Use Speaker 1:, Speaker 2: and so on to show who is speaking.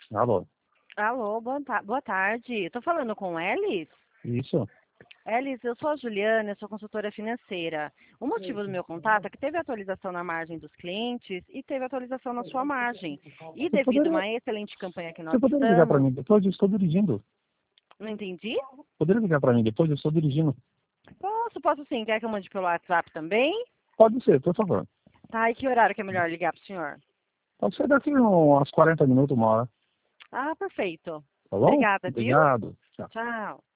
Speaker 1: Alô?
Speaker 2: Alô, boa tarde. Estou falando com Elis?
Speaker 1: Isso?
Speaker 2: Elis, eu sou a Juliana, eu sou consultora financeira. O motivo do meu contato é que teve atualização na margem dos clientes e teve atualização na sua margem. E
Speaker 1: Você
Speaker 2: devido a
Speaker 1: poderia,
Speaker 2: uma excelente campanha que
Speaker 1: você
Speaker 2: nós
Speaker 1: poderia ligar para
Speaker 2: estamos...
Speaker 1: mim depois? Eu estou dirigindo.
Speaker 2: Não entendi?
Speaker 1: Poderia ligar para mim depois? Eu estou dirigindo.
Speaker 2: Posso sim. Quer que eu mande pelo WhatsApp também?
Speaker 1: Pode ser, por favor.
Speaker 2: Tá, e que horário que é melhor ligar para o senhor?
Speaker 1: Pode ser daqui uns 40 minutos, uma hora.
Speaker 2: Ah, perfeito.
Speaker 1: Tá bom?
Speaker 2: Obrigada, viu?
Speaker 1: Obrigado. Tchau.
Speaker 2: Tchau.